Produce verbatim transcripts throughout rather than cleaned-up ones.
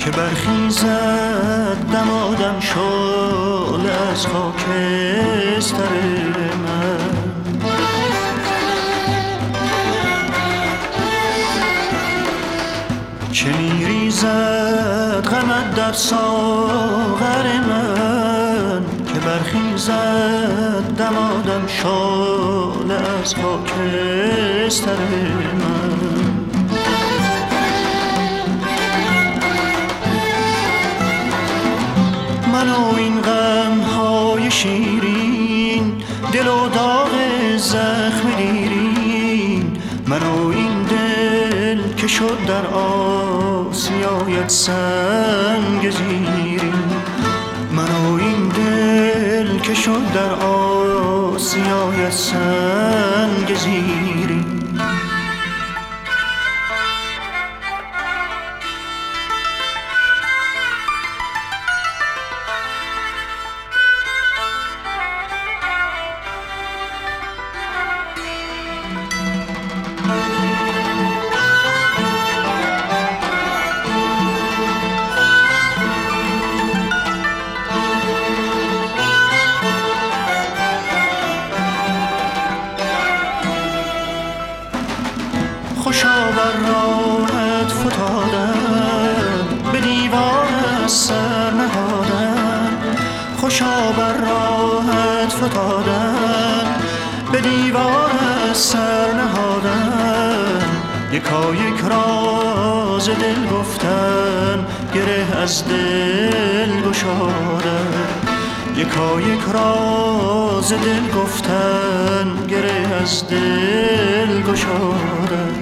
که برخیزد دمادم شعله از خاکستر من. چه میریزد غمت در ساغر من که برخیزد دمادم شعله از خاکستر من. من و این غم‌های شیرین، دل و داغ زخم دیرین، من و این دل که شد در آسیایت سنگ زیرین، من و این دل که شد در آسیایت سنگ زیرین. خوشا بر راهت فتادن، به دیوار سر نهادن، خوشا بر راهت فتادن، به دیوار سر نهادن، یکا یک راز دل گفتن، گره از دل گشادن، یکا یک راز دل گفتن، گره از دل گشادن.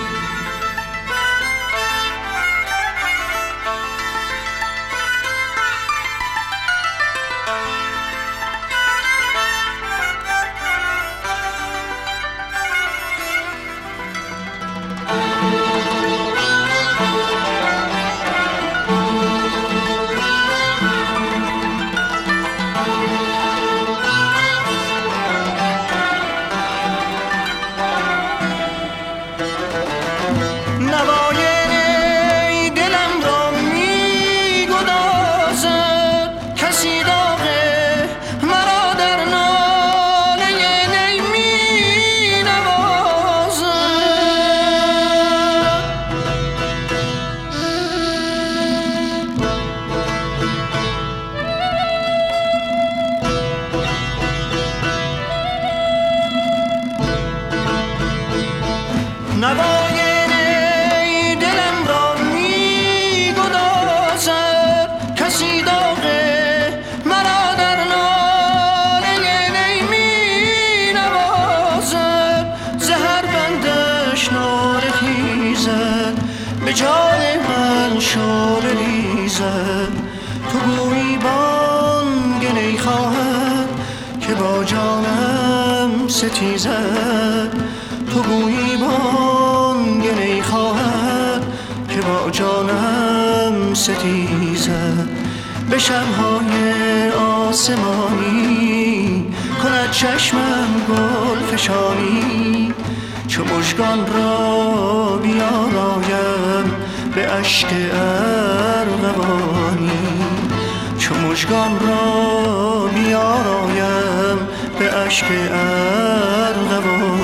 نوای نی دلم را می گدازد، کسی داغ مرا در ناله نی می نوازد، زهر بندش ناله خیزد، به جان من شعله ریزد. تو گویی بانگ نی خواهد که با جانم ستیزد، تو گویی بانگ نی خواهد که با جانم ستیزد. به شب‌های آسمانی کند چشمم گل فشانی، چو مژگان را بیارایم به اشک ارغوانی، چو مژگان را بیارایم به اشک ارغوانی.